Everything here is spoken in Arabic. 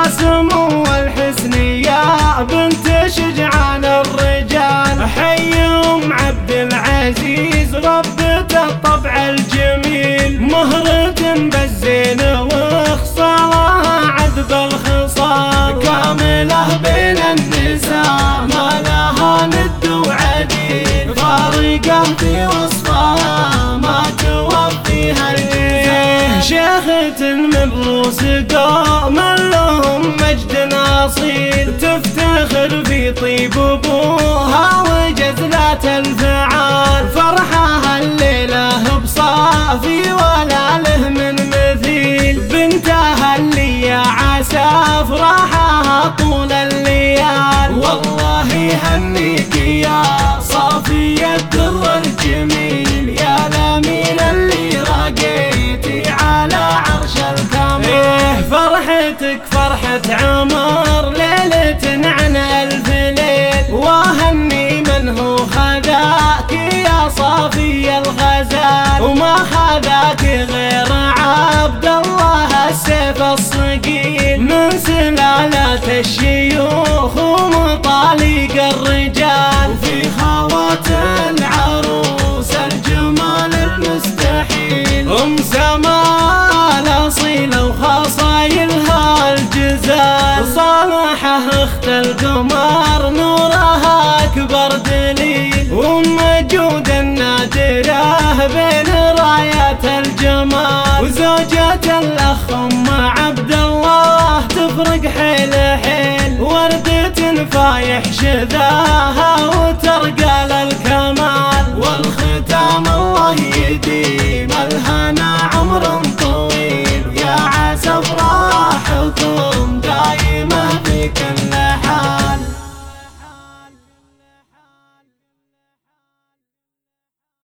سمو الحسن يا بنت شجعان الرجال. حي ام عبد العزيز ربة الطبع الجميل، مهرة بالزين وخصالها عذب الخصال، كاملة بين النساء ما لها ند وعديل، فارقة في وصفها ما توفيها الجزال. شيخة من روس قوم لهم مجد اصيل، تفتخر في طيب ابوها وجزلات الفعال، فرحها الليله بصافي ولا له من مثيل، بنتها اللي يا عسى افراحها طول الليال. والله هنيك يا صافية الدر الجميل، يا الامين اللي راقيتي على عرش الكمال. فرحتك فرحة عمر ليلة عن ألف ليل، وهني من هو خذاك يا صافي الغزال، وما خذاك غير عبد الله السيف الصقيل، من سلالات الشيوخ ومطاليق الرجال، وفي خوات العروس الجمال المستحيل، ام سمال اصيله وخصايلها الجزال، صالحه اخت القمر نورها اكبر دليل، وام جود النادره بين رايات الجمال، وزوجة الاخ ام عبد الله تفرق حيل حيل، وردة فايح شذاها وترقى